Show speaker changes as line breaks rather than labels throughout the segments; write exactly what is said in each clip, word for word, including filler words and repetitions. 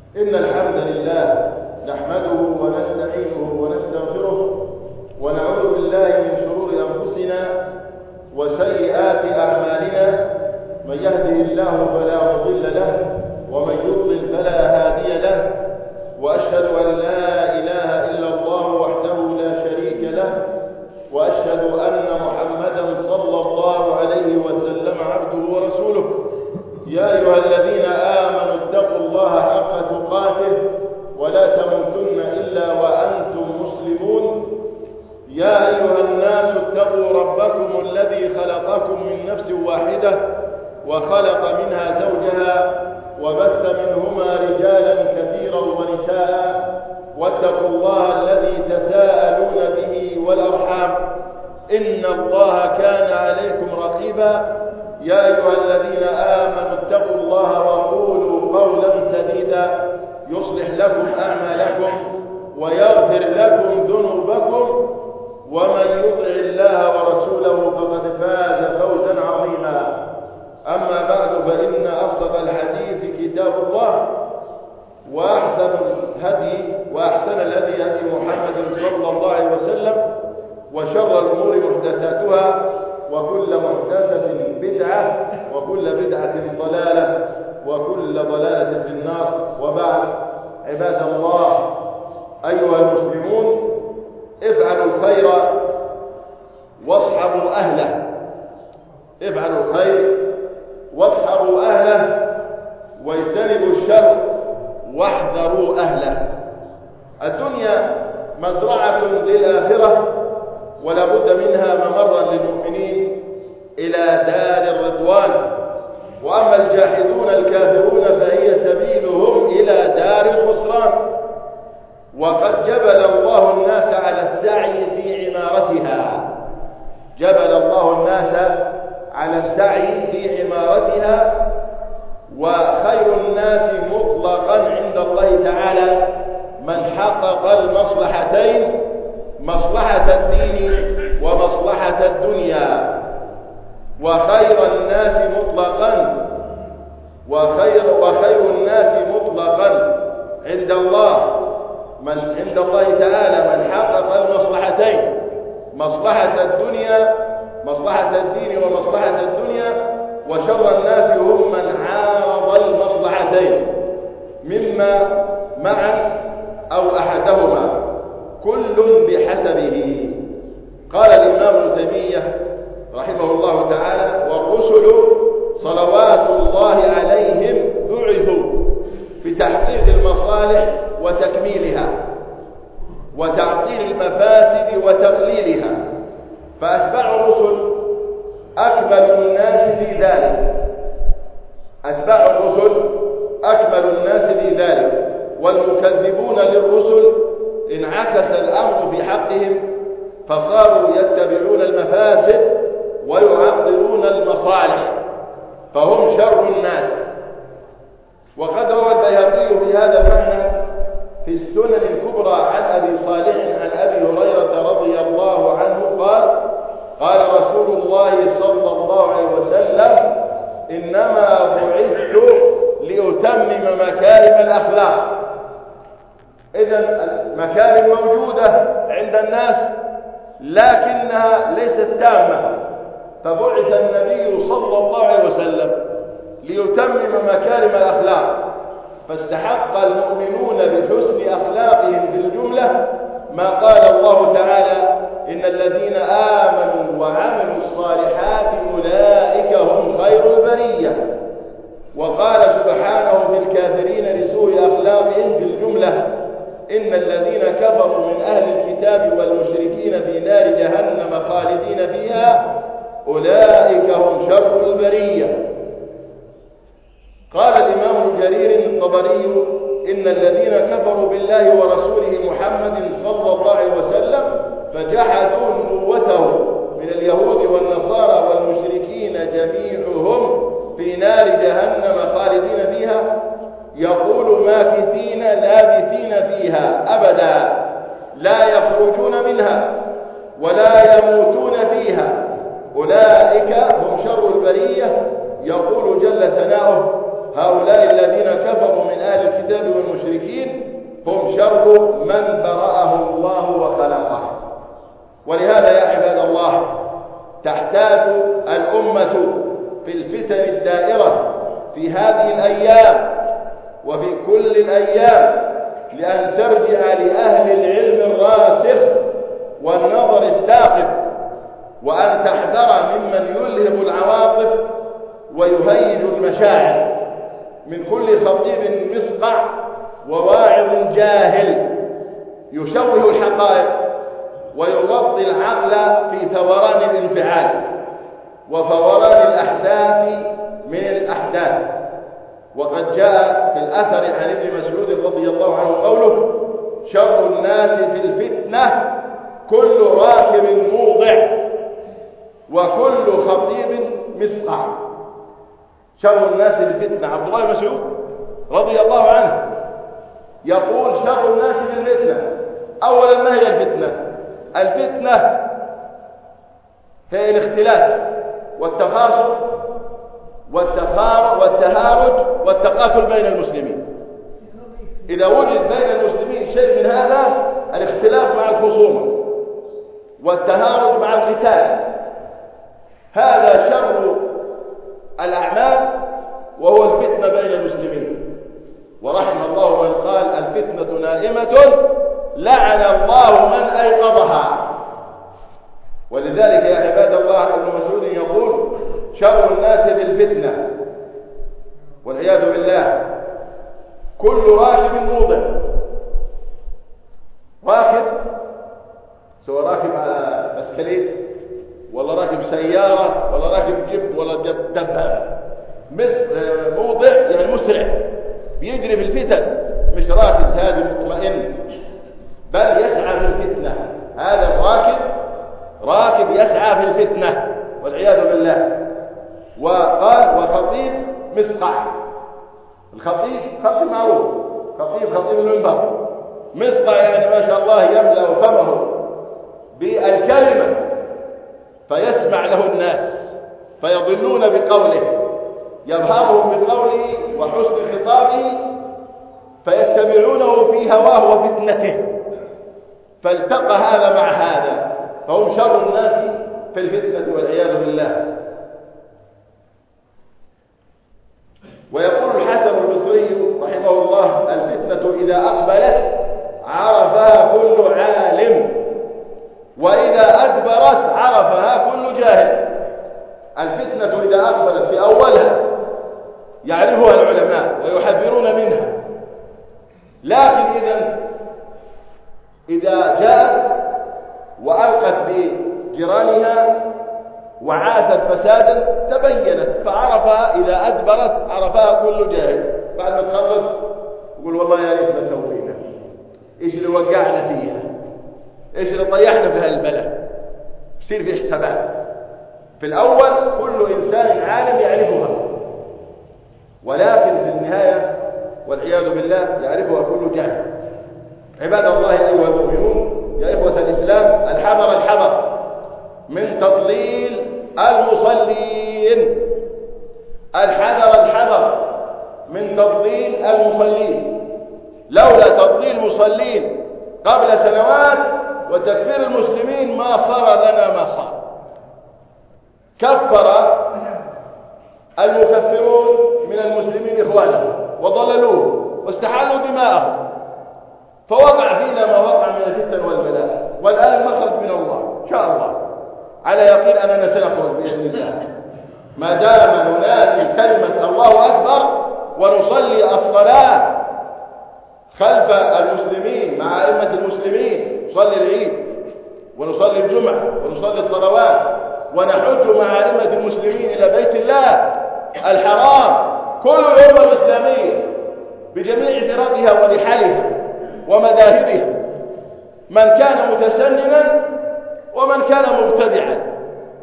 إن الحمد لله نحمده ونستعينه ونستغفره ونعوذ بالله من شرور أنفسنا وسيئات أعمالنا. من يهده الله فلا مضل له ومن يضلل فلا هادي له، وأشهد أن لا إله إلا الله وحده لا شريك له، وأشهد أن محمدا صلى الله عليه وسلم عبده ورسوله. يا أيها الذين آمنوا اتقوا الله حق تقاته ولا تموتن إلا وأنتم مسلمون. يا أيها الناس اتقوا ربكم الذي خلقكم من نفس واحدة وخلق منها زوجها وبث منهما رجالا كثيرا ونساء، واتقوا الله الذي تساءلون به والأرحام إن الله كان عليكم رقيبا. يا أيها الذين آمنوا اتقوا الله وقولوا قولا سديدا يصلح لكم أعمالكم ويغفر لكم ذنوبكم، ومن يطع الله ورسوله فقد فاز فوزا عظيما. أما بعد، فإن أصدق الحديث كتاب الله، وأحسن الهدي وأحسن الهدي هدي محمد صلى الله عليه وسلم، وشر الأمور محدثاتها، وكل محدثة بدعة، وكل بدعة ضلالة، وكل ضلالة في النار. وبعد، عباد الله أيها المسلمون، افعلوا الخير واصحبوا أهله. افعلوا الخير واصحبوا أهله، واجتنبوا الشر واحذروا أهله. الدنيا مزرعة للآخرة، ولا بد منها ممرا للمؤمنين إلى دار الرضوان. وأما الجاحدون الكافرون فهي سبيلهم إلى دار الخسران. وقد جبل الله الناس على السعي في عمارتها. جبل الله الناس على السعي في عمارتها. وخير الناس مطلقا عند الله تعالى من حقق المصلحتين، مصلحة الدين ومصلحة الدنيا. وخير الناس مطلقا وخير وخير الناس مطلقا عند الله من عند الله تعالى من حقق المصلحتين، مصلحة الدنيا مصلحة الدين ومصلحة الدنيا. وشر الناس هم من عارض المصلحتين مما معا أو أحدهما، كل بحسبه. قال الإمام ابن تيمية رحمه الله تعالى: والرسل صلوات الله عليهم بعثوا في تحقيق المصالح وتكميلها، وتعطيل المفاسد وتقليلها، فأتباع الرسل أكمل الناس في ذلك. أتباع الرسل أكمل الناس في ذلك. والمكذبون للرسل انعكس الأمر في حقهم، فصاروا يتبعون المفاسد ويعطلون المصالح، فهم شر الناس. وقد روى البيهقي في هذا المعنى في السنن الكبرى عن أبي صالح عن أبي هريرة رضي الله عنه قال: قال رسول الله صلى الله عليه وسلم: إنما بعثت لأتمم مكارم الأخلاق. إذن المكارم موجودة عند الناس لكنها ليست تامة، فبعث النبي صلى الله عليه وسلم ليتمم مكارم الأخلاق. فاستحق المؤمنون بحسن أخلاقهم بالجملة ما قال الله تعالى: إن الذين آمنوا وعملوا الصالحات أولئك هم خير البرية. وقال سبحانه في الكافرين لسوء أخلاقهم بالجملة: إن الذين كفروا من أهل الكتاب والمشركين في نار جهنم خالدين فيها أولئك هم شر البرية. قال الإمام الجرير الطبري: إن الذين كفروا بالله ورسوله محمد صلى الله عليه وسلم فجحدوا نبوته من اليهود والنصارى والمشركين جميعهم في نار جهنم خالدين فيها، يقول ماكثين لابثين فيها أبدا لا يخرجون منها ولا يموتون فيها، أولئك هم شر البرية. يقول جل ثناؤه: هؤلاء الذين كفروا من أهل الكتاب والمشركين هم شر من برأه الله وخلقه. ولهذا يا عباد الله تحتاج الأمة في الفتن الدائرة في هذه الأيام وفي كل الأيام لأن ترجع لأهل العلم الراسخ والنظر الثاقب، وأن تحذر ممن يلهب العواطف ويهيج المشاعر، من كل خطيب مصقع وواعظ جاهل يشوه الحقائق ويغطي العقل في ثوران الانفعال وفوران الأحداث من الأحداث. وقد جاء في الأثر عن ابن مسعود رضي الله عنه قوله: شر الناس في الفتنة كل راكب موضع وكل خطيب مصقع. شر الناس في الفتنة. عبد الله بن مسعود رضي الله عنه يقول: شر الناس في الفتنة. أولا ما هي الفتنة؟ الفتنة هي الاختلاف والتخاصم والتخار والتهارج والتقاتل بين المسلمين. إذا وجد بين المسلمين شيء من هذا، الاختلاف مع الخصومة والتهارج مع القتال، هذا شر الأعمال وهو الفتنة بين المسلمين. ورحم الله من قال: الفتنة نائمة لعن الله من أيقظها. ولذلك يا عباد الله ابن مسعود يقول: شر الناس بالفتنة، والعياذ بالله. كل راكب موضع، راكب سواء راكب على بسكليت ولا راكب سيارة ولا راكب جيب ولا دبابة، موضع يعني مسرع بيجري في الفتن، مش راكب هادي مطمئن بل يسعى في الفتنة. هذا الراكب راكب يسعى في الفتنة والعياذ بالله. وقال: وخطيب مصقع. الخطيب خطيب معروف، خطيب خطيب المنبر. مصقع يعني ما شاء الله يملأ فمه بالكلمة فيسمع له الناس فيضلون بقوله، يبهرهم بقوله وحسن خطابه فيتبعونه في هواه وفتنته، فالتقى هذا مع هذا، فهم شر الناس في الفتنة والعياذ بالله. ويقول الحسن البصري رحمه الله: الفتنة إذا أقبلت عرفها كل عالم، وإذا أدبرت عرفها كل جاهل. الفتنة إذا أقبلت في أولها يعرفها العلماء ويحذرون منها، لكن إذا إذا جاءت وألقت بجيرانها وعاثت فسادا تبينت، فعرفها إذا أدبرت عرفها كل جاهل. بعد ما تخلص يقول: والله يا ريتنا سوينا، إيش اللي وقعنا فيها، إيش اللي طيحنا في هالبلد. يصير في حسابات. في الأول كل إنسان عالم يعرفها، ولكن في النهاية والعياذ بالله يعرفها كل جاهل. عباد الله أيها المؤمنون، يا إخوة الإسلام، الحذر الحذر من تضليل المصلين، الحذر الحذر من تضليل المصلين. لولا تضليل المصلين قبل سنوات وتكفير المسلمين ما صار لنا ما صار. كفر المكفرون من المسلمين إخوانهم وضللوه واستحالوا دماءهم، فوقع فينا ما وقع من الفتن والبلاء. والآن المخرج من الله إن شاء الله، على يقين أننا سنخرج بإذن الله، ما دام ننادي كلمة الله أكبر ونصلي الصلاة خلف المسلمين مع أئمة المسلمين، نصلي العيد ونصلي الجمعة ونصلي الصلوات ونحج مع أئمة المسلمين إلى بيت الله الحرام. كل الأمة الإسلامية بجميع فرقها ورحالها ومذاهبها، من كان متسننا ومن كان مبتدعا،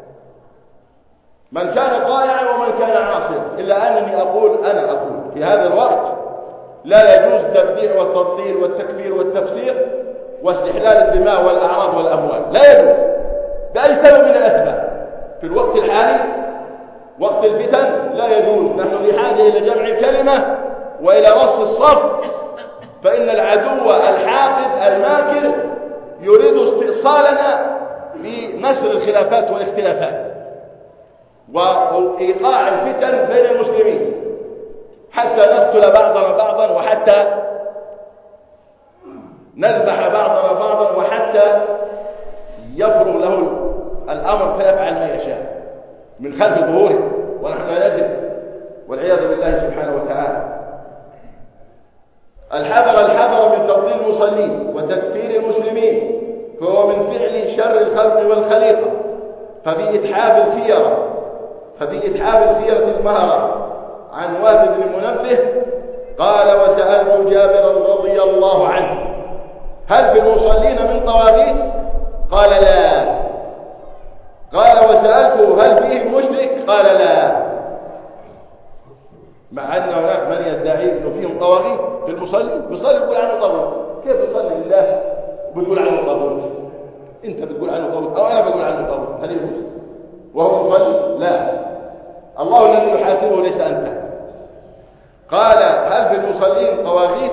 من كان طائعا ومن كان عاصيا. إلا أنني أقول أنا أقول في هذا الوقت لا يجوز التبديع والتضليل والتكفير والتفسير واستحلال الدماء والأعراض والأموال، لا يجوز بأي سبب من الأسباب. في الوقت الحالي وقت الفتن لا يجوز. نحن بحاجة إلى جمع الكلمة وإلى رص الصف، فإن العدو الحاقد الماكر يريد استئصالنا بنشر الخلافات والاختلافات وإيقاع الفتن بين المسلمين حتى نقتل بعضنا بعضا وحتى نذبح بعضنا بعضا وحتى يفرغ له الأمر فيفعل ما يشاء من خلف ظهوره ونحن لا ندري والعياذ بالله سبحانه وتعالى. الحذر الحذر من تضليل المصلين وتكفير المسلمين، فهو من فعل شر الخلق والخليقة. ففي إتحاف الخيرة ففي إتحاف الخيرة المهرة عن وهب بن منبه قال: وسألت جابرا رضي الله عنه: هل في المصلين من طواغيت؟ قال: لا. قال: وسألته: هل فيهم مشرك؟ قال: لا. مع أن هناك من يدعي أنه فيهم طواغيت في المصلي، بيصلي يقول عنه طاغوت. كيف يصلي لله وبتقول عنه طاغوت؟ أنت بتقول عنه طاغوت أو أنا بقول عنه طاغوت، هل يجوز وهو مصلي؟ لا، الله الذي يحاسبه ليس أنت. قال: هل في المصلين طواغيت؟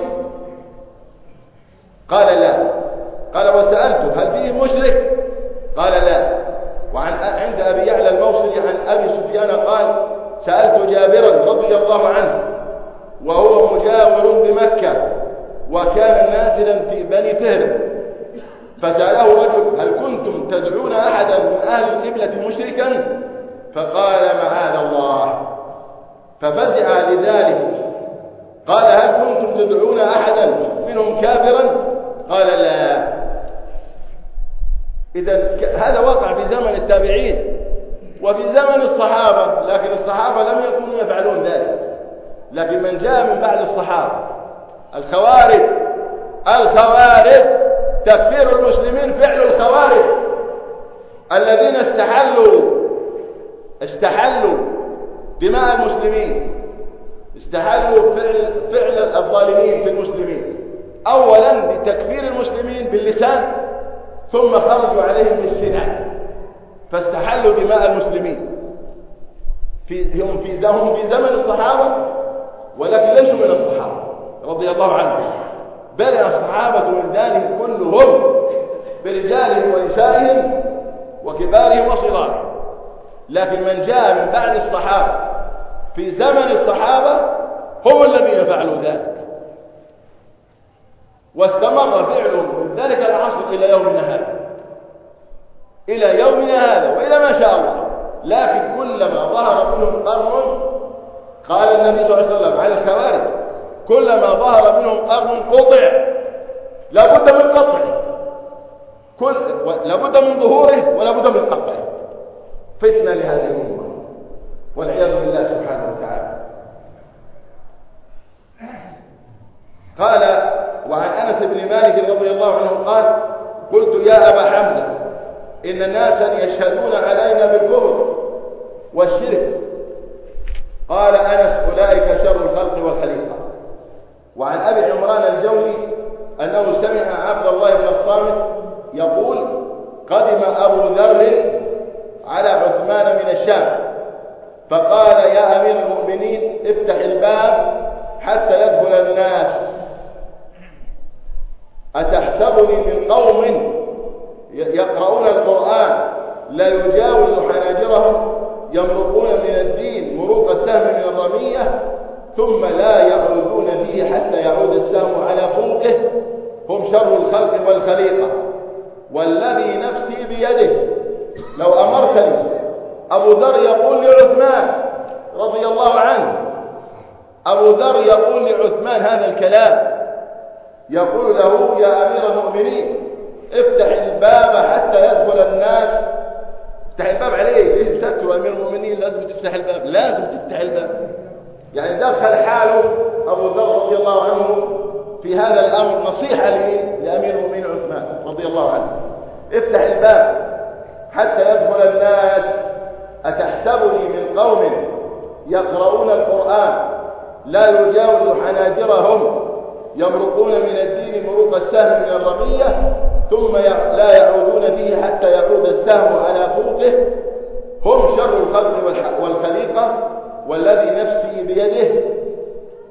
قال: لا. قال: وسألته: هل فيه مشرك؟ قال: لا. وعن عند أبي يعلى الموصلي عن أبي سفيان قال: سألت جابرا رضي الله عنه وهو مجاور بمكة وكان نازلا في بني فهر، فسأله رجل: هل كنتم تدعون أحدا من أهل القبلة مشركا؟ فقال: معاذ الله. ففزع لذلك. قال: هل كنتم تدعون أحدا منهم كافرا؟ قال: لا. إذن هذا وقع في زمن التابعين وفي زمن الصحابة، لكن الصحابة لم يكونوا يفعلون ذلك. لكن من جاء من بعد الصحابة الخوارج الخوارج تكفير المسلمين فعل الخوارج الذين استحلوا استحلوا دماء المسلمين، استحلوا فعل, فعل الظالمين في المسلمين، أولا بتكفير المسلمين باللسان ثم خرجوا عليهم بالسنان فاستحلوا دماء المسلمين. في هم في هم في زمن الصحابة ولكن ليسوا من الصحابة رضي الله عنهم، بل الصحابة من ذلك كلهم برجالهم ونسائهم وكبارهم وصغارهم. لكن من جاء من بعد الصحابة في زمن الصحابة هم الذين فعلوا ذلك، واستمر فعلهم من ذلك العصر إلى يومنا هذا إلى يومنا هذا وإلى ما شاء الله. لكن كلما ظهر منهم قرن، قال النبي صلى الله عليه وسلم عن الخوارج: كلما ظهر منهم قرن قطع، لا بد من قطعه، كل لا بد من ظهوره ولا بد من قطعه. فتنة لهذه الأمة والعياذ بالله سبحانه وتعالى. قال: وعن أنس بن مالك رضي الله عنه قال: قلت: يا أبا حمزة، إن ناسا يشهدون علينا بالكفر والشرك. قال أنس: أولئك شر الخلق والخليقة. وعن أبي عمران الجوني أنه سمع عبد الله بن الصامت يقول: قدم أبو ذر على عثمان من الشام فقال: يا أمير المؤمنين، افتح الباب حتى يدخل الناس. أتحسبني من قوم يقرؤون القرآن لا يجاوز حناجرهم يمرقون من الدين مروق السهم من الرمية ثم لا يعودون به حتى يعود السهم على خلقه، هم شر الخلق والخليقة، والذي نفسي بيده لو أمرتني. أبو ذر يقول لعثمان رضي الله عنه أبو ذر يقول لعثمان هذا الكلام، يقول له: يا أمير المؤمنين، افتح الباب حتى يدخل الناس. افتح الباب عليه، ليش مسكر أمير المؤمنين لازم تفتح الباب؟ لازم تفتح الباب. يعني دخل حاله أبو ذر رضي الله عنه في هذا الأمر نصيحة لأمير المؤمنين عثمان رضي الله عنه: افتح الباب حتى يدخل الناس. أتحسبني من قوم يقرؤون القرآن لا يجاوز حناجرهم يمرقون من الدين مروق السهم من الرمية ثم لا يعودون به حتى يعود السهم على خلقه، هم شر الخلق والخليقة، والذي نفسي بيده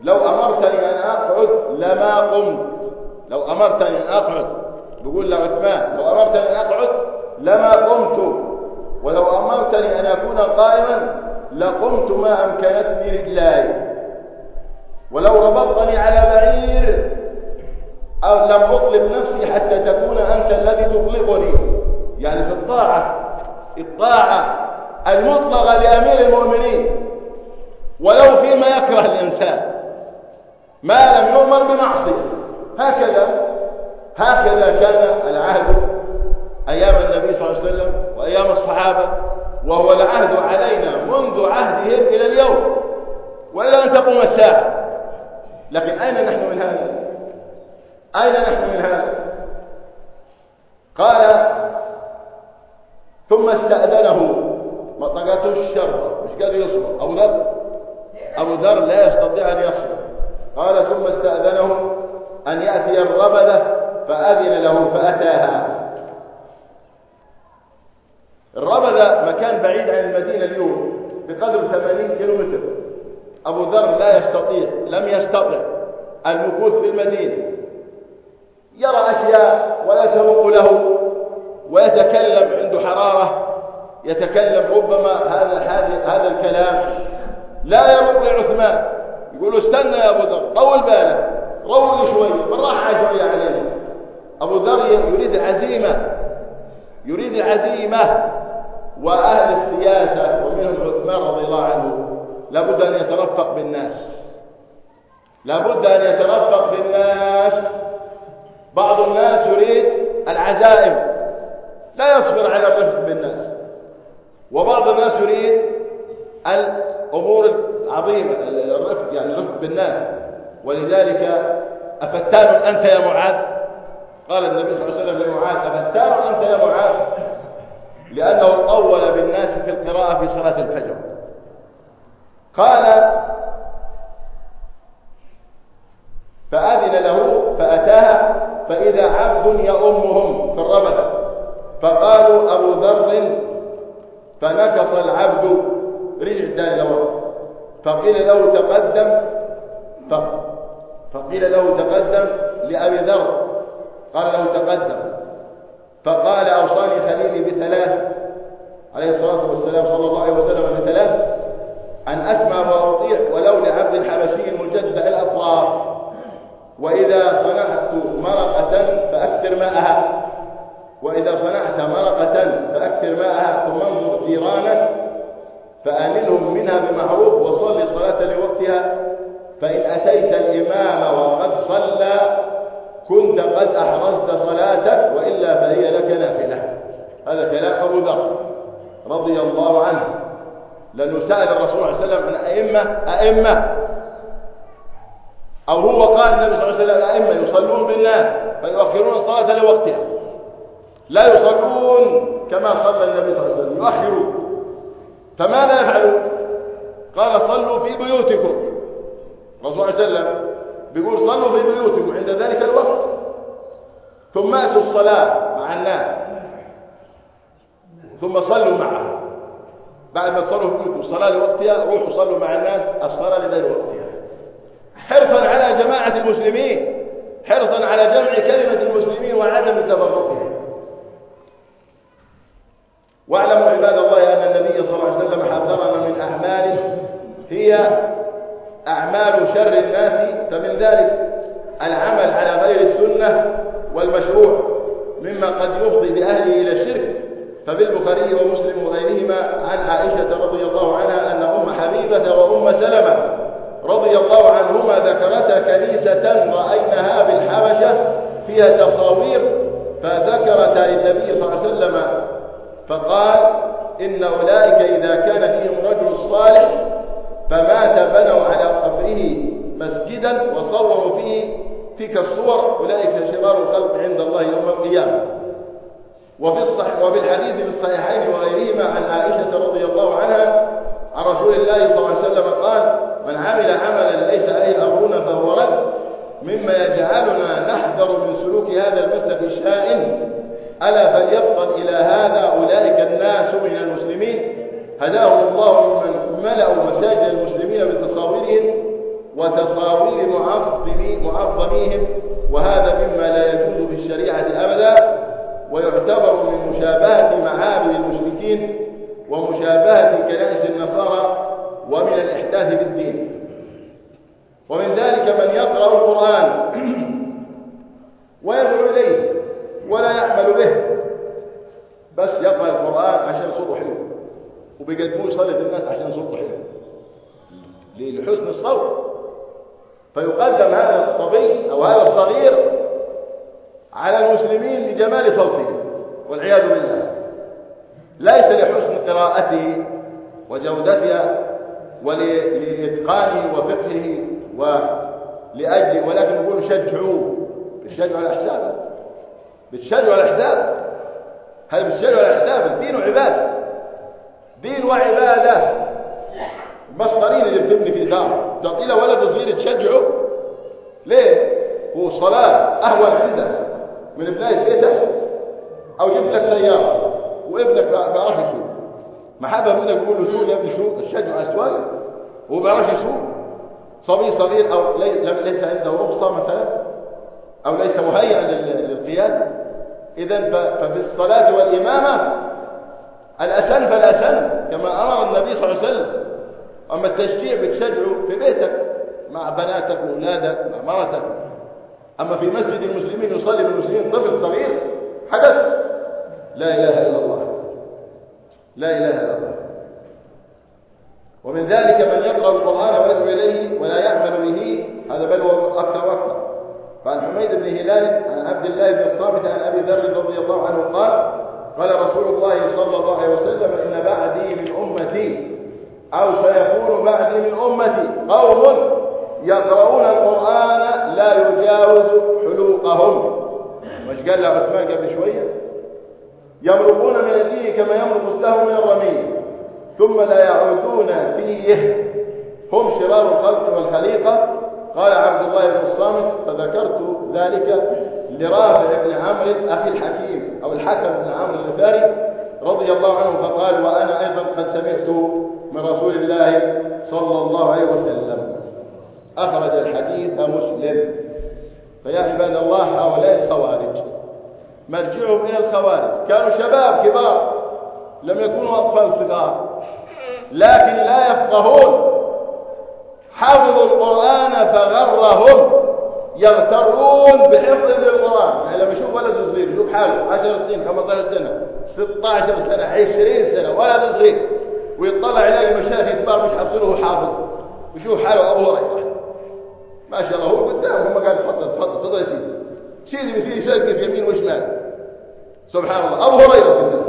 لو أمرتني أن أقعد لما قمت. لو أمرتني أن أقعد، بيقول لعثمان لو أمرتني أن أقعد لما قمت، ولو أمرتني أن أكون قائما لقمت ما أمكنتني رجلاي، ولو ربطتني على بعير أو لم أطلق نفسي حتى تكون أنت الذي تطلقني. يعني في الطاعة الطاعة المطلقة لأمير المؤمنين، ولو فيما يكره الإنسان ما لم يؤمر بمعصية. هكذا هكذا كان العهد أيام النبي صلى الله عليه وسلم وأيام الصحابة، وهو العهد علينا منذ عهدهم إلى اليوم وإلى أن تقوم الساعة. لكن أين نحن من هذا؟ أين نحن من هذا؟ قال ثم استأذنه، مطلقته الشر مش قادر يصبر. أبو ذر أبو ذر لا يستطيع أن يصبر. قال ثم استأذنه أن يأتي الربذة فأذن له فأتاها. الربذة مكان بعيد عن المدينة اليوم بقدر ثمانين كيلومتر. أبو ذر لا يستطيع لم يستطع المكوث في المدينة، يرى أشياء ولا تروق له، ويتكلم عنده حرارة، يتكلم ربما هذا هذا هذا الكلام لا يروق لعثمان. يقول له استنى يا أبو ذر، طول بالك، روق شوية، بالراحة شوية علينا. أبو ذر يريد العزيمة، يريد العزيمة. وأهل السياسة ومنهم عثمان رضي الله عنه لابد أن يترفق بالناس، لابد أن يترفق بالناس. بعض الناس يريد العزائم لا يصبر على الرفق بالناس، وبعض الناس يريد الأمور العظيمة الرفق، يعني الرفق بالناس. ولذلك أفتان أنت يا معاذ؟ قال النبي صلى الله عليه وسلم لمعاذ أفتان أنت يا معاذ؟ لأنه طول بالناس في القراءة في صلاة الفجر. قال فأذن له فأتاها فإذا عبد يؤمهم في الربذة، فقالوا أبو ذر، فنكص العبد رجع تاني لورا، فقيل له تقدم فقيل له تقدم لأبي ذر، قال له تقدم، فقال أوصاني خليلي بثلاث عليه الصلاة والسلام صلى الله عليه وسلم بثلاث: أن أسمع وأطيع ولو لعبد حبشي مجدع الأطراف، وإذا صنعت مرقة فأكثر ماءها، وإذا صنعت مرقة فأكثر ماءها، ثم انظر جيرانك فأنلهم منها بمعروف وصل صلاة لوقتها، فإن أتيت الإمام وقد صلى كنت قد أحرزت صلاتك، وإلا فهي لك نافلة. هذا كلام أبو ذر رضي الله عنه، لأنه سأل الرسول صلى الله عليه وسلم عن أئمة أئمة أو هو قال النبي صلى الله عليه وسلم أئمة يصلون بالناس فيؤخرون الصلاة لوقتها، لا يصلون كما صلى النبي صلى الله عليه وسلم، يؤخرون. فماذا يفعلون؟ قال صلوا في بيوتكم. الرسول صلى الله عليه وسلم بيقول صلوا في بيوتكم عند ذلك الوقت، ثم أتوا الصلاة مع الناس، ثم صلوا معهم. بعد ما تصلوا في بيوتكم الصلاة لوقتها، روحوا صلوا مع الناس الصلاة لغير وقتها، حرصا على جماعة المسلمين، حرصا على جمع كلمة المسلمين وعدم تفرقهم. واعلموا عباد الله أن النبي صلى الله عليه وسلم حذرنا من أعمال هي أعمال شر الناس، فمن ذلك العمل على غير السنة والمشروع مما قد يفضي بأهله إلى الشرك. فبالبخاري ومسلم وغيرهما عن عائشة رضي الله عنها أن أم حبيبة وأم سلمة رضي الله عنهما ذكرتا كنيسة رأيناها بالحبشة فيها تصاوير، فذكرتا للنبي صلى الله عليه وسلم فقال إن أولئك إذا كان فيهم رجل صالح فمات بنوا على قبره مسجدا وصوروا فيه تلك الصور، أولئك شرار الخلق عند الله يوم القيامة. وفي الصحيح وفي الحديث في الصحيحين وغيرهما عن عائشة رضي الله عنها عن رسول الله صلى الله عليه وسلم قال: من عمل عملا ليس عليه أمرنا فهو رد، مما يجعلنا نحذر من سلوك هذا المسلك الشائن. ألا فليفضل إلى هذا أولئك الناس من المسلمين هداهم الله ممن ملأوا مساجد المسلمين بتصاويرهم وتصاوير معظمي معظميهم، وهذا مما لا يجوز في الشريعة أبدا، ويعتبر من مشابهة معابد المشركين ومشابهة كنائس النصارى ومن الإحداث بالدين. ومن ذلك من يقرأ القرآن ويدعو إليه ولا يعمل به، بس يقرأ القرآن عشان صوته حلو، وبيقدموه يصلي الناس عشان صوته حلو لحسن الصوت، فيقدم هذا الصبي أو هذا الصغير على المسلمين لجمال صوته والعياذ بالله، ليس لحسن قراءته وجودتها ولإتقانه وفقهه ولأجل، ولكن نقول شجعوه، بتشجعوا على حسابه، بتشجعوا على حسابه، هل بتشجعوا على حسابه؟ الدين وعبادة، دين وعبادة. المسطرين اللي بتبني في دار تعطي له ولد صغير تشجعه ليه؟ هو الصلاة أهون عنده من بناية بيته، أو جبت لك سيارة وابنك ما بيعرفش يسوق، محبة منك يقول له سوق يا ابني سوق، الشجع على السواق وهو ما بيعرفش يسوق، صبي صغير أو ليس عنده رخصة مثلا، أو ليس مهيئا للقيادة. إذن ففي الصلاة والإمامة الأسن فالأسن كما أمر النبي صلى الله عليه وسلم. أما التشجيع بتشجعه في بيتك مع بناتك وأولادك مع مرتك، أما في مسجد المسلمين يصلي بالمسلمين طفل صغير حدث، لا إله إلا الله، لا إله إلا الله. ومن ذلك من يقرأ القرآن ويدعو إليه ولا يعمل به، هذا بل هو أكثر وأكثر. فعن حميد بن هلال عن عبد الله بن الصامت عن أبي ذر رضي الله عنه قال قال رسول الله صلى الله عليه وسلم إن بعدي من أمتي أو سيكون بعدي من أمتي قوم يقرؤون القرآن لا يجاوز حلوقهم، مش قال لعثمان قبل شوية؟ يمرقون من الدين كما يمرق السهم من الرمي ثم لا يعودون فيه، هم شرار الخلق والخليقة. قال عبد الله بن الصامت فذكرت ذلك لرافع بن عمرو أخي الحكيم أو الحكم بن عمرو الغفاري رضي الله عنه، فقال وأنا أيضا قد سمعت من رسول الله صلى الله عليه وسلم. أخرج الحديث مسلم. فيا عباد الله هؤلاء الخوارج مرجعهم إلى الخوارج، كانوا شباب كبار لم يكونوا أطفال صغار، لكن لا يفقهون، حفظوا القرآن فغرهم، يغترون بحفظ القرآن. يعني لما يشوف ولد صغير يشوف حاله عشر سنين خمسة عشر سنة ستة عشر سنة عشرين سنة ولد صغير، ويطلع يلاقي مشايخ كبار مش حافظينه حافظ، ويشوف حاله أبو هريرة ما شاء الله هو قدامه، هم قاعد تفضل تفضل تفضل يا سيدي سيدي بسيدي يسقف يمين وشمال، سبحان الله أبو هريرة في الناس،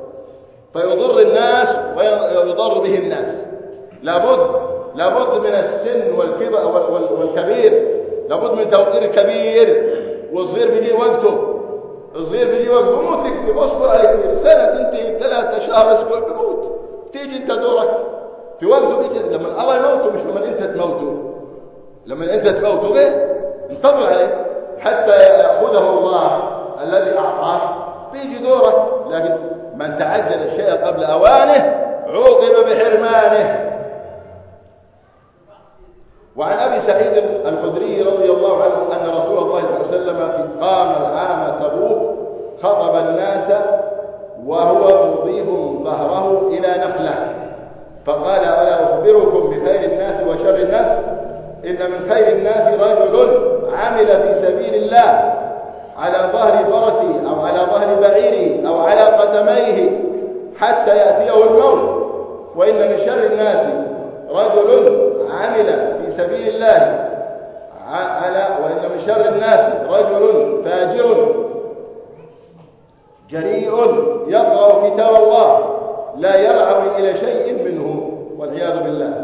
فيضر الناس ويضر به الناس. لابد لابد من السن والكبر والكبير، لابد من توقير الكبير، وصغير بيجي وقته، صغير بيجي وقته بموت يكتب، اصبر على كبير سنة تنتهي ثلاثة شهر اسبوع بموت، تيجي انت دورك في وقته بيجي، لما الله يموته مش لما انت تموته، لما انت تموته ايه انتظر عليه حتى يأخذه الله الذي أعطاه، بيجي دورك. لكن من تعجل الشيء قبل أوانه عوقب بحرمانه. وعن أبي سعيد الخدري رضي الله عنه أن رسول الله صلى الله عليه وسلم قام عام تبوك خطب الناس وهو مضيف ظهره إلى نخلة، فقال ألا أخبركم بخير الناس وشر الناس؟ إن من خير الناس رجل عمل في سبيل الله على ظهر فرسه أو على ظهر بعيره أو على قدميه حتى يأتيه الموت. وإن من شر الناس رجل عمل في سبيل الله على وإن من شر الناس رجل فاجر جريء يقرأ كتاب الله لا يرعى إلى شيء منه والعياذ بالله.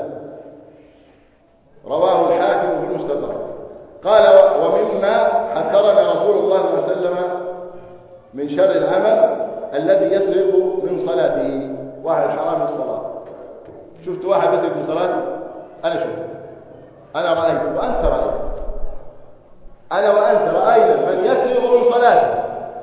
رواه الحاكم في المستدرك. قال ومما حذرنا رسول الله صلى الله عليه وسلم من شر العمل الذي يسرق من صلاته. واحد حرام الصلاة، شفت واحد يسرق من صلاته؟ أنا شفت، أنا رأيت وأنت رأيت، أنا وأنت رأينا من يسرق من صلاته.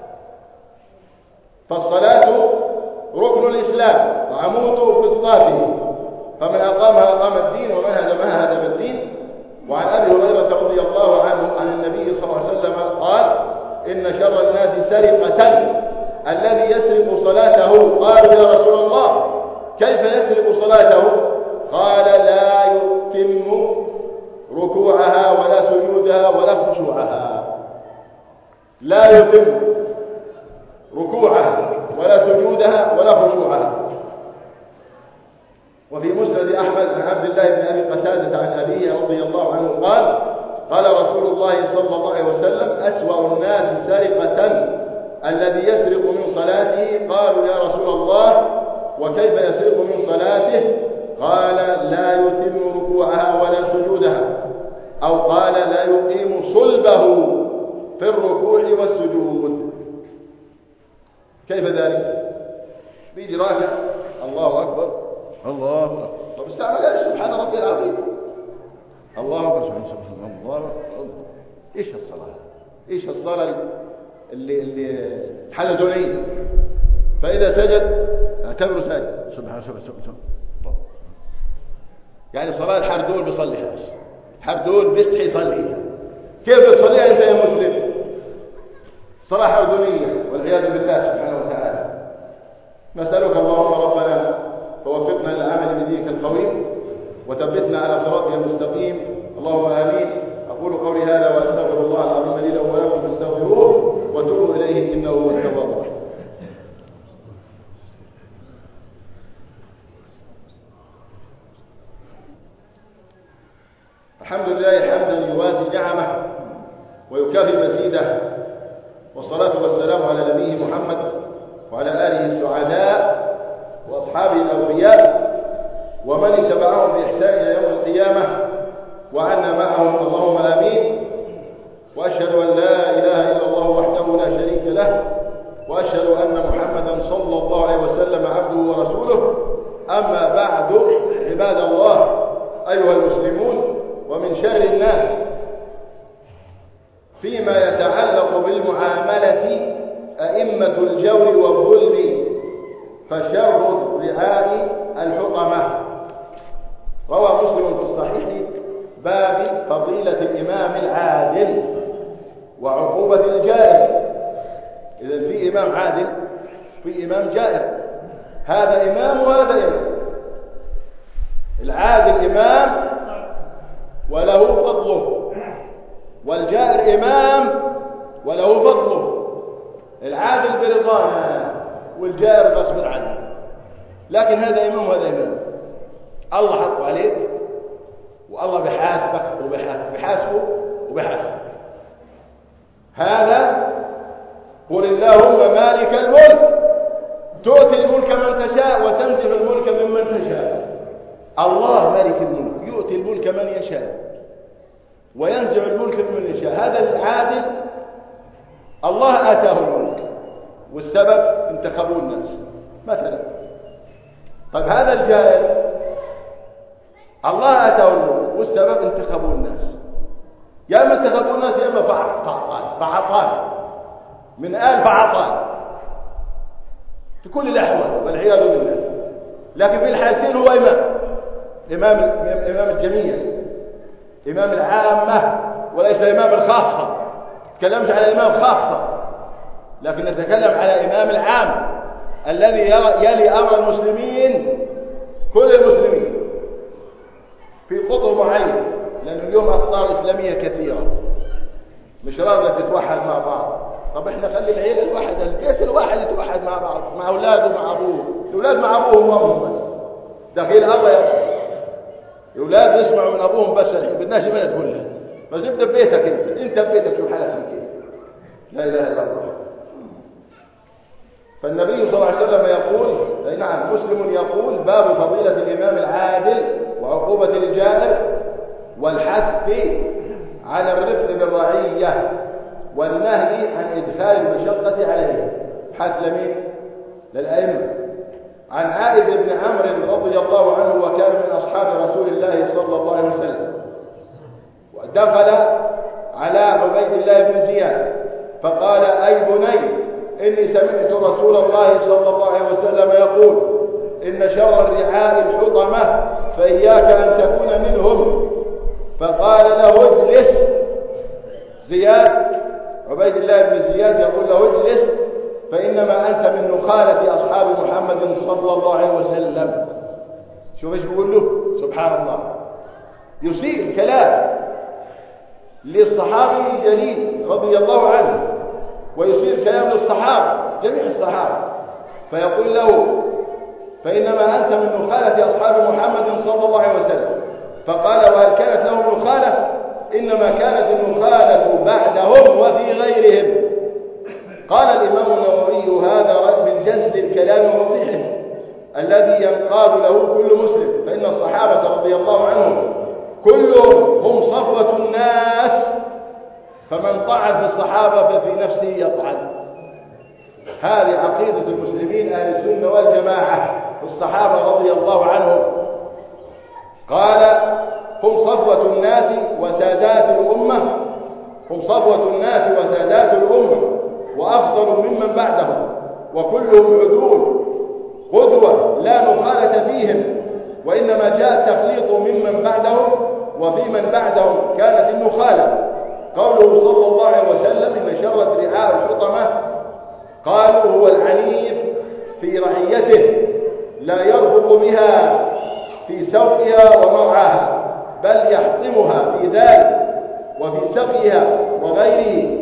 فالصلاة ركن الإسلام وعمود فسطاته، فمن أقامها أقام الدين ومن هدمها هدم الدين. وعن أبي هريرة رضي الله عنه عن النبي صلى الله عليه وسلم قال إن شر الناس سرقة الذي يسرق صلاته. قالوا يا رسول الله كيف يسرق صلاته؟ قال لا يتم ركوعها ولا سجودها ولا خشوعها. لا يتم ركوعها ولا سجودها ولا خشوعها. وفي مسند أحمد عن عبد الله بن أبي قتادة عن أبيه رضي الله عنه قال قال رسول الله صلى الله عليه وسلم أسوأ الناس سرقة الذي يسرق من صلاته. قالوا يا رسول الله وكيف يسرق من صلاته؟ قال لا يتم ركوعها ولا سجودها، أو قال لا يقيم صلبه في الركوع والسجود. كيف ذلك؟ بيجي راكع الله أكبر الله أكبر، طب الساعة ما قالش سبحان ربي العظيم، الله أكبر سبحان سبحان الله أكبر. إيش الصلاة؟ إيش الصلاة اللي اللي حلزونية؟ فإذا سجد اعتبره ساجد سبحان سبحان سبحان الله. يعني صلاة الحردول بيصليهاش، حردول بيستحي يصليها، كيف تصليها أنت يا مسلم؟ صلاة حردونية والعياذ بالله سبحانه وتعالى. نسألك اللهم ربنا توفقنا للعمل بدينك القويم وثبتنا على صراطك المستقيم، اللهم آمين. أقول قولي هذا وأستغفر الله العظيم لي ولكم فاستغفروه وتوبوا إليه إنه هو التواب الرحيم. الحمد لله حمدا يوازي نعمه ويكافئ مزيده، والصلاة والسلام على نبيه محمد وعلى آله السعداء وأصحابه الأولياء ومن اتبعهم بإحسان إلى يوم القيامة وعنا معهم اللهم آمين. وأشهد أن لا إله إلا الله وحده لا شريك له، وأشهد أن محمدا صلى الله عليه وسلم عبده ورسوله. أما بعد، عباد الله أيها المسلمون، ومن شر الناس فيما يتعلق بالمعاملة أئمة الجور والظلم، فشر الرعاء الحطمة. روى مسلم في الصحيح باب فضيلة الإمام العادل وعقوبة الجائر. إذن في إمام عادل في إمام جائر، هذا إمام وهذا إمام. العادل إمام وله فضله، والجائر إمام وله فضله. العادل برضانا والجائر غصب عنه، لكن هذا إمام وهذا إمام. الله حطه عليك والله بحاسبك وبحاسبه وبحاسبك. هذا قل اللهم مالك الملك تؤتي الملك من تشاء وتنزع الملك ممن تشاء. الله مالك الملك يؤتي الملك من يشاء وينزع الملك ممن يشاء. هذا العادل الله آتاه الملك والسبب انتخبوا الناس مثلا. طيب هذا الجائر الله آتاه الملك والسبب انتخبوا الناس. يا اما انتخبوا الناس يا اما فعطان فعطان من آل فعطان في كل الأحوال والعياذ بالله. لكن في الحالتين هو إمام إمام إمام الجميع، إمام العامة وليس إمام الخاصة. تكلمش على إمام خاصة، لكن نتكلم على إمام العام الذي يلي أمر المسلمين كل المسلمين في قطر معين، لأن اليوم أقطار إسلامية كثيرة مش راضية تتوحد مع بعض. طب احنا خلي العيلة الواحدة البيت الواحد يتوحد مع بعض، مع أولاده مع أبوه، الأولاد مع أبوهم وأمهم بس. دخيل الله يا الأولاد يسمعوا من أبوهم بس، الحين بدناش بلد كلها. بس ابدأ ببيتك انت، انت ببيتك شوف حالك من كيف. لا إله إلا الله. فالنبي صلى الله عليه وسلم يقول، نعم مسلم يقول باب فضيلة الإمام العادل وعقوبة الجائر والحث على الرفق بالرعية والنهي عن إدخال المشقة عليه. حث لمين؟ للأئمة. عن عائد بن عمرو رضي الله عنه وكان من أصحاب رسول الله صلى الله عليه وسلم، ودخل على عبيد الله بن زياد فقال أي بني إني سمعت رسول الله صلى الله عليه وسلم يقول إن شر الرعاء الحطمة فإياك أن تكون منهم. فقال له اجلس. زياد عبيد الله بن زياد يقول له اجلس فإنما أنت من نخالة أصحاب محمد صلى الله عليه وسلم. شوف ايش بيقول له، سبحان الله، يسيء الكلام للصحابي الجليل رضي الله عنه، ويسيء الكلام للصحابة جميع الصحابة، فيقول له فإنما أنت من نخالة أصحاب محمد صلى الله عليه وسلم. فقال وهل كانت لهم نخالة؟ إنما كانت النخالة بعدهم وفي غيرهم. قال الإمام النووي هذا من جزل الكلام ووضيحه الذي ينقاد له كل مسلم، فإن الصحابة رضي الله عنهم كلهم هم صفوة الناس، فمن طعن في الصحابة ففي نفسه يطعن. هذه عقيدة المسلمين أهل السنة والجماعة في الصحابة رضي الله عنهم. قال هم صفوة الناس وسادات الأمة، هم صفوة الناس وسادات الأمة وأفضل ممن بعدهم، وكلهم عدول قدوة لا نخالة فيهم، وإنما جاء التخليط ممن بعدهم، وفي من بعدهم كانت النخالة. قوله صلى الله عليه وسلم إن شر الرعاء الحطمة، قالوا هو العنيف في رعيته لا يرفق بها في سوقها ومرعاها، بل يحطمها في ذلك وفي سقيها وغيره،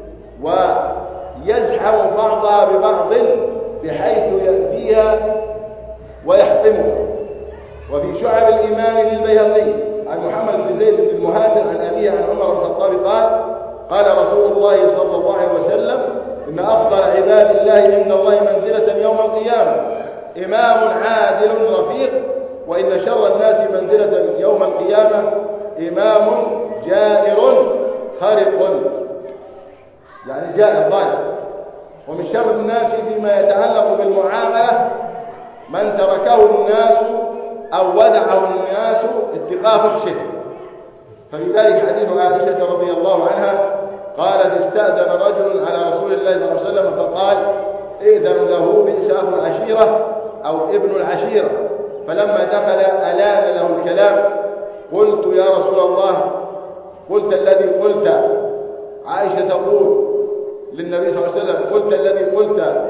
ويزحم بعضها ببعض بحيث يأتيها ويحطمها. وفي شعب الإيمان للبيهقي عن محمد بن زيد بن المهاجر عن أبيه عن عمر بن الخطاب قال قال رسول الله صلى الله عليه وسلم إن أفضل عباد الله عند الله منزلة يوم القيامة إمام عادل رفيق، وإن شر الناس منزلة يوم القيامة إمام جائر خرق، يعني جائر ظالم. ومن شر الناس فيما يتعلق بالمعاملة من تركه الناس أو ودعه الناس اتقاء فحشه. فلذلك حديث عائشة رضي الله عنها قالت استأذن رجل على رسول الله صلى الله عليه وسلم فقال ائذن له بئس أخو العشيرة أو ابن العشيرة، فلما دخل ألان له الكلام. قلت يا رسول الله قلت الذي قلت. عائشة تقول للنبي صلى الله عليه وسلم قلت الذي قلت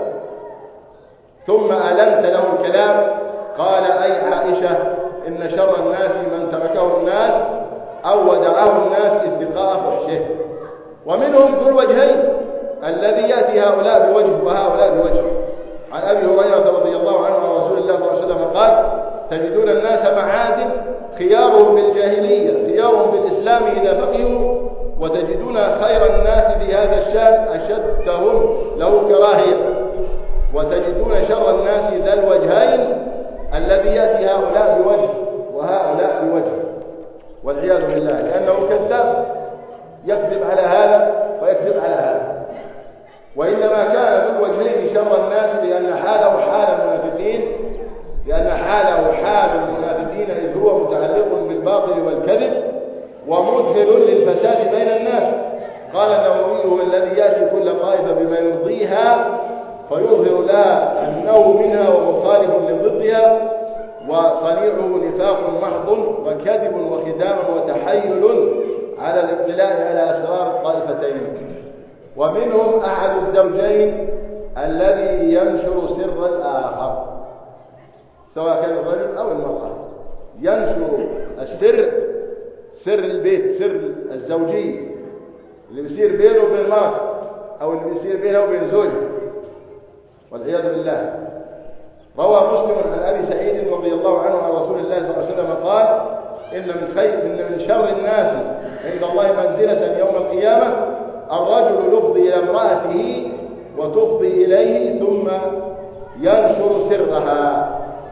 ثم ألنت له الكلام. قال أي عائشة إن شر الناس من تركه الناس أو ودعه الناس اتقاء فحشه. ومنهم ذو الوجهين الذي يأتي هؤلاء بوجه وهؤلاء بوجه. عن أبي هريرة رضي الله عنه عن رسول الله صلى الله عليه وسلم قال تجدون الناس معادن خيارهم في الجاهلية خيارهم في الإسلام إذا فقهوا، وتجدون خير الناس في هذا الشأن أشدهم له كراهية، وتجدون شر الناس ذا الوجهين الذي يأتي هؤلاء بوجه وهؤلاء بوجه، والعياذ بالله، لأنه كذاب يكذب على هذا ويكذب على هذا. وإنما كان ذو الوجهين شر الناس لأن حاله حال المنافقين، لأن حاله حال المنافقين إذ هو متعلق بالباطل والكذب ومدخل للفساد بين الناس. قال النووي هو الذي يأتي كل طائفة بما يرضيها فيظهر لها أنه منها ومخالف لضدها، وصنيعه نفاق محض وكذب وخدام وتحيل على الاطلاع على أسرار الطائفتين. ومنهم أحد الزوجين الذي ينشر سر الآخر، سواء كان الرجل أو المرأة، ينشر السر، سر البيت، سر الزوجية اللي بيصير بينه وبين المرأة أو اللي بيصير بينه وبين زوجه، والعياذ بالله. روى مسلم عن أبي سعيد رضي الله عنه عن رسول الله صلى الله عليه وسلم قال إن من خير إن من شر الناس عند الله منزلة يوم القيامة الرجل يفضي إلى امرأته وتفضي إليه ثم ينشر سرها.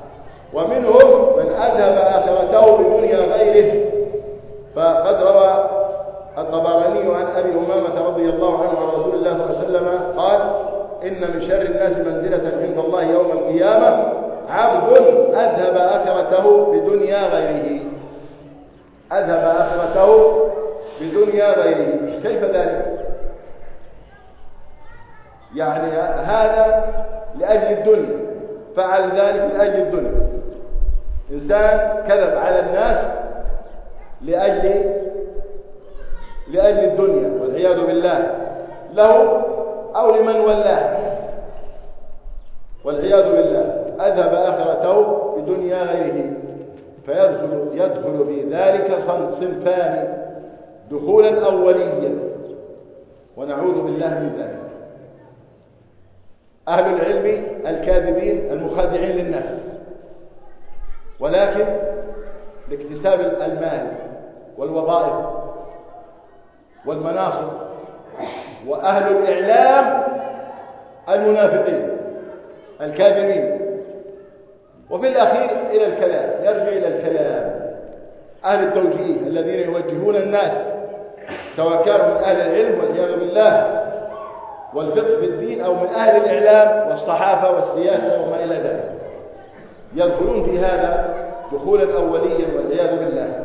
ومنهم من أذهب آخرته بدنيا غيره، فقد روى الطبراني عن أبي أمامة رضي الله عنه عن رسول الله صلى الله عليه وسلم قال إن من شر الناس منزلة عند الله يوم القيامة عبد أذهب آخرته بدنيا غيره، أذهب آخرته بدنيا غيره. كيف ذلك؟ يعني هذا لأجل الدنيا، فعل ذلك لأجل الدنيا. إنسان كذب على الناس لأجل لأجل الدنيا والعياذ بالله له أو لمن ولاه والعياذ بالله، أذهب آخرته بدنيا غيره، فيدخل يدخل في ذلك صنفان دخولا أوليا، ونعوذ بالله من ذلك. أهل العلم الكاذبين المخادعين للناس، ولكن لاكتساب المال والوظائف والمناصب. وأهل الإعلام المنافقين الكاذبين. وفي الأخير إلى الكلام، يرجع إلى الكلام أهل التوجيه الذين يوجهون الناس، سواء كانوا من أهل العلم والعياذ بالله والفقه في الدين، أو من أهل الإعلام والصحافة والسياسة وما إلى ذلك، يدخلون في هذا دخولا أوليا والعياذ بالله.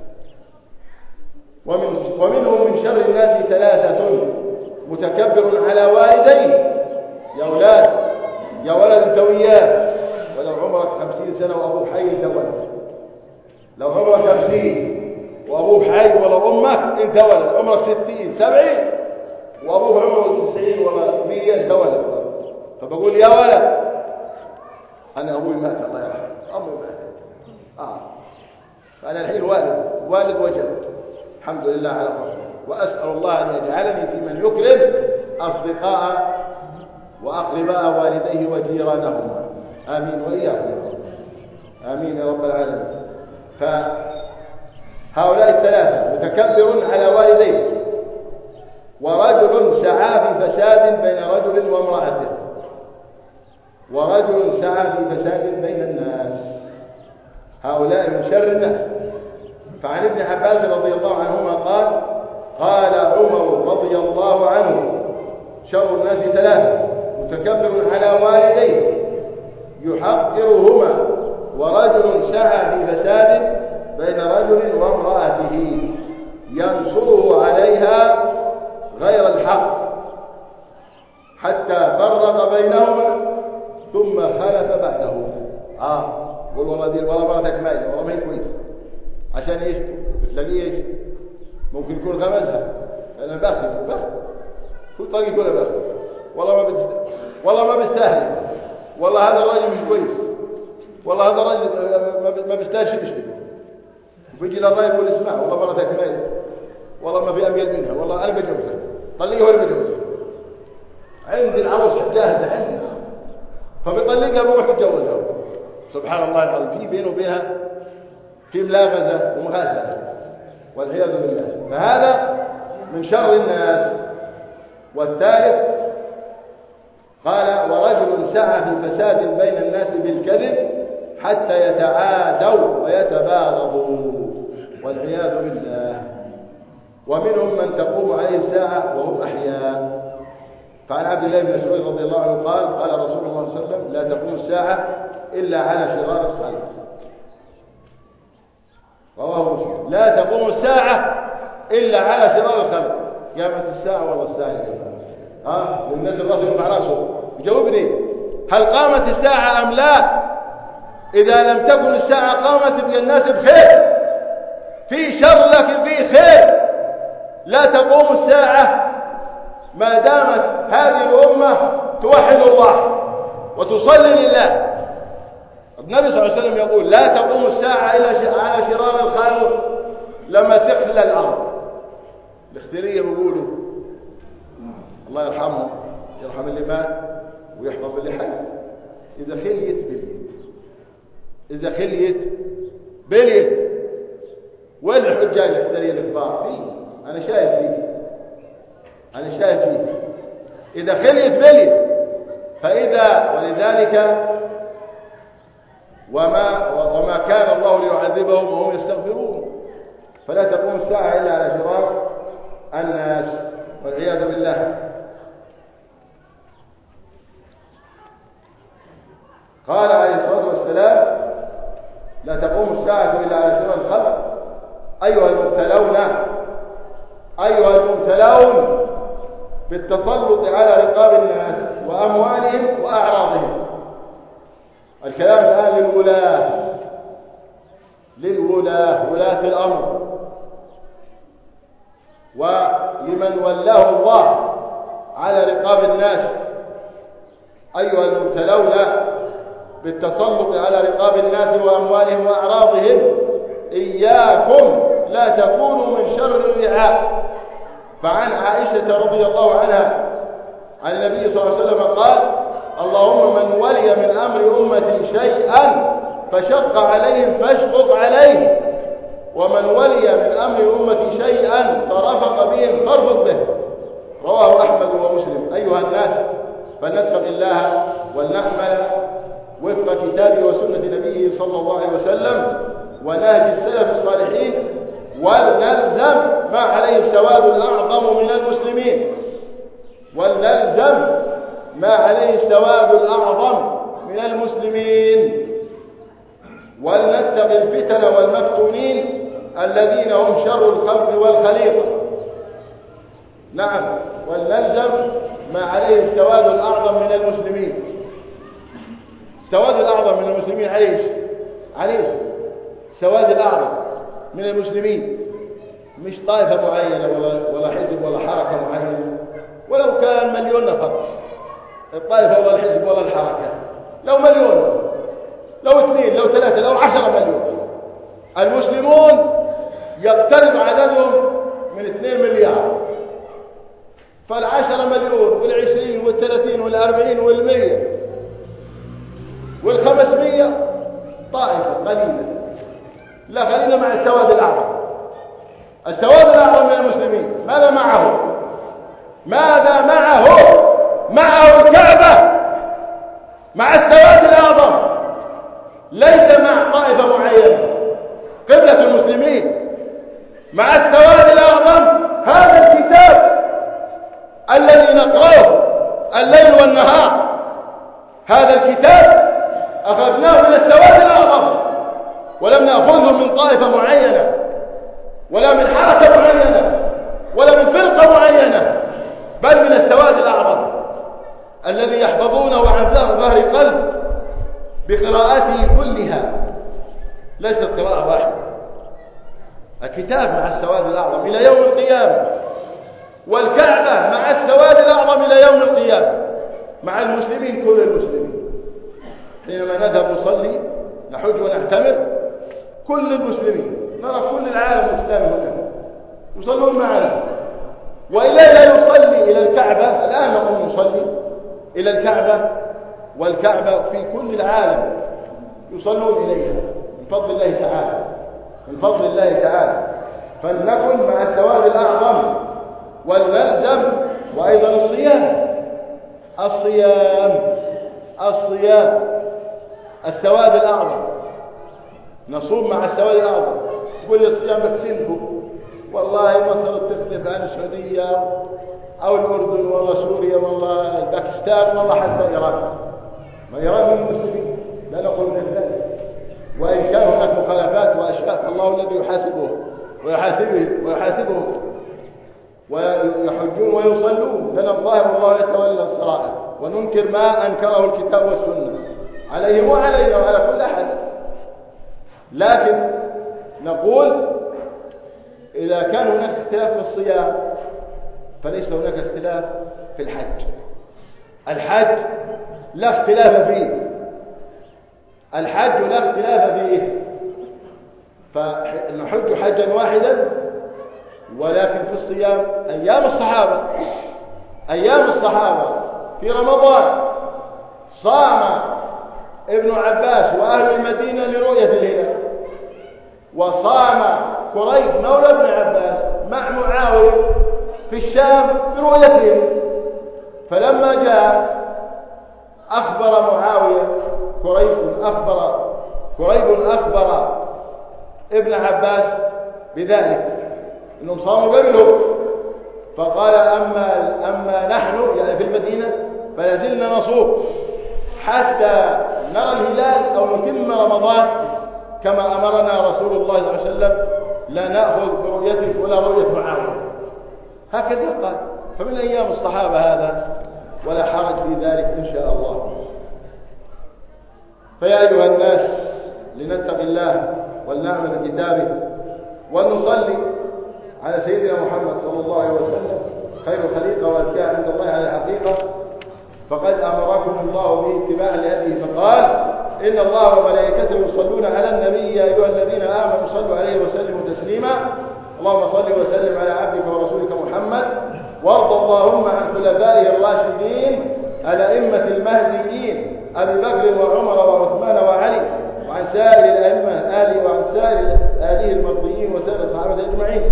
ومن ومنهم من شر الناس ثلاثة: متكبر على والديه. يا أولاد، يا ولد انت وياه، ولو عمرك خمسين سنة وأبوك حي انت ولد. لو عمرك خمسين وأبوك حي ولا أمك انت ولد. عمرك ستين سبعين وأبوك عمره تسعين ولا مية انت ولد. فبقول يا ولد، أنا أبوي مات الله يرحمه، أمي مات، آه فأنا الحين والد والد وجد، الحمد لله على فضله، وأسأل الله أن يجعلني في من يكرم أصدقاء وأقرباء والديه وجيرانهما، آمين وإياكم، آمين يا رب العالمين. فهؤلاء الثلاثة: متكبر على والديه، ورجل سعى في فساد بين رجل وامرأته، ورجل سعى في فساد بين الناس. هؤلاء من شر الناس. فعن ابن عباس رضي الله عنهما قال: قال عمر رضي الله عنه: شر الناس ثلاثة: متكبر على والديه يحقرهما، ورجل سعى في فساد بين رجل وامرأته ينصره عليها غير الحق حتى فرق بينهما ثم خلف بعده. اه قول والله دي والله مرتك مايله، والله ما هي كويس، عشان ايش؟ بتلاقيه ايش؟ ممكن يكون غمزها، انا باخذ باخذ كل طريق يقول باخذ، والله ما بتست... والله ما بيستاهل، والله هذا الراجل مش كويس، والله هذا الراجل ما بيستاهلش يشتري. وبيجي للراجل يقول اسمع والله مرتك مايله، والله ما في اميل منها، والله انا بجوزها، طلقها ولا بجوزها، عندي العروس جاهزه عندي، فبيطلقها بروح يتجوزها. سبحان الله العظيم، في بينه وبينها في ملاغزه ومغازله والعياذ بالله. فهذا من شر الناس. والثالث قال: ورجل سعى في فساد بين الناس بالكذب حتى يتعادوا ويتباغضوا والعياذ بالله. ومنهم من تقوم عليه الساعة وهم أحياء. فعن عبد الله بن مسعود رضي الله عنه قال: قال رسول الله صلى الله عليه وسلم: لا تقوم الساعة إلا على شرار الخلق. رواه مسلم. لا تقوم الساعة إلا على شرار الخلق. قامت الساعة والله الساعة يا جماعة، ها والناس الرجل مع راسه يجاوبني: هل قامت الساعة أم لا؟ إذا لم تكن الساعة قامت تبقى الناس بخير، في شر لكن في خير. لا تقوم الساعة ما دامت هذه الأمة توحد الله وتصلي لله. النبي صلى الله عليه وسلم يقول: لا تقوم الساعة إلا على شرار الخلق لما تخلى الأرض. الاختيارية بيقولوا الله يرحمه، يرحم اللي مات ويحفظ اللي حي: إذا خليت بليت، إذا خليت بليت. وين الحجاج الاختيارية الإخبار فيه؟ أنا شايف فيه، أنا شايف فيه إذا خليت بليت. فإذا ولذلك وما وما كان الله ليعذبهم وهم يستغفرون. فلا تقوم الساعة إلا على شرار الناس والعياذ بالله. قال عليه الصلاة والسلام: لا تقوم الساعة إلا على شرار الخلق. أيها المبتلون أيها المبتلون بالتسلط على رقاب الناس وأموالهم وأعراضهم. الكلام الآن للولاة، للولاة ولاة الأمر. ولمن ولاه الله على رقاب الناس. أيها المبتلون بالتسلط على رقاب الناس وأموالهم وأعراضهم، إياكم لا تكونوا من شر الرعاء. فعن عائشة رضي الله عنها عن النبي صلى الله عليه وسلم قال: اللهم من ولي من أمر أمتي شيئا فشق عليهم فاشقق عليه، ومن ولي من أمر أمتي شيئا فرفق بهم فارفق به. رواه أحمد ومسلم. أيها الناس، فلنتق الله ولنعمل وفق كتابه وسنة نبيه صلى الله عليه وسلم ونهج السلف الصالحين، ولنلزم ما عليه السواد الأعظم من المسلمين ولنلزم ما عليه السواد الأعظم من المسلمين ولنتقي الفتن والمفتونين الذين هم شر الخلق والخليقة. نعم، ولنلزم ما عليه السواد الأعظم من المسلمين. السواد الأعظم من المسلمين عليش عليه السواد الأعظم من المسلمين، مش طائفة معينة ولا ولا حزب ولا حركة معينة، ولو كان مليون نفر، الطائفة ولا الحزب ولا الحركة، لو مليون، لو اثنين، لو ثلاثة، لو عشرة مليون، المسلمون يقترب عددهم من اثنين مليار. فالعشرة مليون والعشرين والثلاثين والأربعين والمية والخمسمية طائفة قليلة. لا، خلينا مع السواد الأعظم. السواد الأعظم من المسلمين ماذا معه؟ ماذا معه؟ معه الكعبة، مع السواد الأعظم، ليس مع طائفة معينة قبلة المسلمين. مع السواد الأعظم هذا الكتاب الذي نقرأه الليل والنهار. هذا الكتاب أخذناه من السواد الأعظم، ولم نأخذه من طائفة معينة ولا من حركة معينة ولا من فرقة معينة، بل من السواد الأعظم الذي يحفظونه عن ظهر قلب بقراءته كلها، ليست قراءة واحدة. الكتاب مع السواد الأعظم إلى يوم القيامة، والكعبة مع السواد الأعظم إلى يوم القيامة، مع المسلمين كل المسلمين. حينما نذهب نصلي نحج ونعتمر كل المسلمين، نرى كل العالم الإسلامي هنا يصلون معنا، وإليها يصلي إلى الكعبة. الآن نقوم نصلي إلى الكعبة، والكعبة في كل العالم يصلون إليها من فضل الله تعالى، من فضل الله تعالى. فلنكن مع السواد الأعظم ولنلزم. وأيضا الصيام الصيام الصيام السواد الأعظم، نصوم مع السواد الأعظم. يقول لي الصيام بكسلكم، والله مصر بتختلف عن السعودية أو الأردن والله سوريا والله باكستان والله حتى إيران. ما إيران من المسلمين، لا نقول من ذلك، وإن كان هناك مخالفات وأشياء الله الذي يحاسبه ويحاسبه ويحاسبه ويحجون ويصلون لنا الظاهر والله يتولى السرائر، وننكر ما أنكره الكتاب والسنة عليهم وعلينا وعلى كل أحد. لكن نقول إذا كان هناك اختلاف في الصيام فليس هناك اختلاف في الحج. الحج لا اختلاف فيه، الحج لا اختلاف فيه، فنحج حجا واحدا. ولكن في الصيام أيام الصحابة أيام الصحابة في رمضان صام ابن عباس وأهل المدينة لرؤية الهلال، وصام كريب مولى ابن عباس مع معاوية في الشام برؤيته. فلما جاء أخبر معاوية كريب أخبر كريب أخبر ابن عباس بذلك إنهم صاموا قبله، فقال أما, أما نحن يعني في المدينة فلازلنا نصوم حتى نرى الهلال أو نتم رمضان كما أمرنا رسول الله صلى الله عليه وسلم، لا نأخذ برؤيتك ولا رؤية معاوية. هكذا قال. فمن أيام الصحابة هذا، ولا حرج في ذلك إن شاء الله. فيا أيها الناس، لنتق الله ولنعمل بكتابه ونصلي على سيدنا محمد صلى الله عليه وسلم خير خليقة وأزكاها عند الله على الحقيقة، فقد أمركم الله باتباع لهديه فقال: إن الله وملائكته يصلون على النبي يا أيها الذين آمنوا صلوا عليه وسلموا تسليما. اللهم صل وسلم على عبدك ورسولك محمد، وارض اللهم عن خلفائه الراشدين الأئمة المهديين أبي بكر وعمر وعثمان وعلي، وعن سائر الأئمة آله وعن سائر آله المرضيين وسائر الصحابة أجمعين،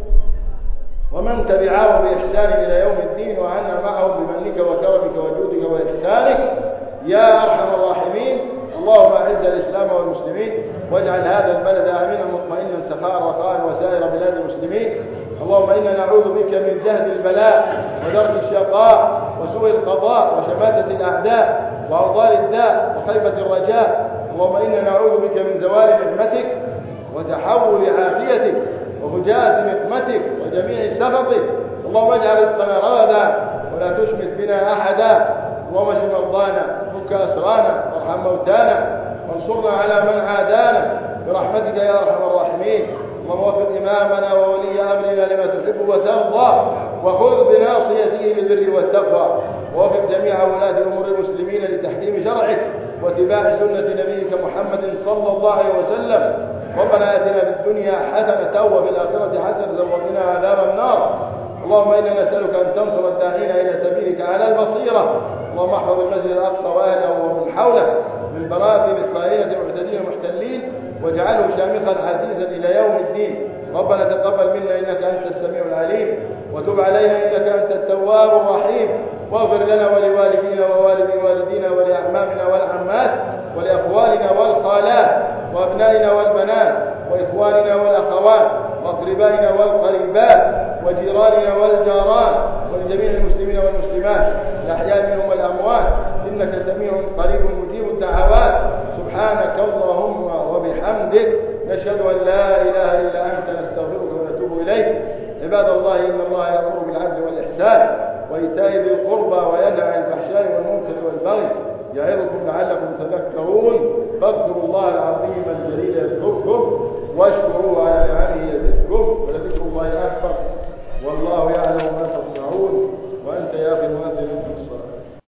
ومن تبعهم بإحسان إلى يوم الدين، وعنا معهم بمنك وكرمك وجودك وإحسانك يا أرحم الراحمين. اللهم أعز الإسلام والمسلمين، واجعل هذا البلد آمنا مطمئنا سخاء رخاء وسائر بلاد المسلمين. اللهم إنا نعوذ بك من جهد البلاء ودرك الشقاء وسوء القضاء وشماتة الأعداء وأوضال الداء وخيبة الرجاء. اللهم إنا نعوذ بك من زوال نعمتك وتحول عافيتك وفجاءة نقمتك وجميع سخطك. اللهم اجعل رزقنا رغدا ولا تشمت بنا أحدا. اللهم اشف مرضانا وفك أسرانا وارحم موتانا وانصرنا على من عادانا برحمتك يا أرحم الراحمين. اللهم وفق إمامنا وولي أمرنا لما تحب وترضى، وخذ بناصيته للبر والتقوى، ووفق جميع ولاة أمور المسلمين لتحكيم شرعك واتباع سنة نبيك محمد صلى الله عليه وسلم. ربنا آتنا في الدنيا حسنة وفي الآخرة حسنة وقنا عذاب النار. اللهم إنا نسألك أن تنصر الداعين إلى سبيلك على البصيرة. اللهم احفظ المسجد الأقصى وأهله ومن حوله من براثن إسرائيل معتدين ومحتلين، واجعله شامخا عزيزا إلى يوم الدين. ربنا تقبل منا إنك أنت السميع العليم، وتب علينا إنك أنت التواب الرحيم، واغفر لنا ولوالدينا ووالدي والدينا ولأعمامنا والعمات ولأخوالنا والخالات وأبنائنا والبنات وإخواننا والأخوات وأقربائنا والقريبات وجيراننا والجارات ولجميع المسلمين والمسلمات الأحياء منهم والأموات، إنك سميع قريب مجيب الدعوات. سبحانك اللهم وبحمدك، نشهد أن لا إله إلا أنت، نستغفرك ونتوب إليك. عباد الله، إن الله يأمر بالعدل والإحسان وإيتاء ذي القربى وينهى عن الفحشاء والمنكر والبغي، يعظكم لعلكم تذكرون. فاذكروا الله العظيم الجليل يذكركم، واشكروا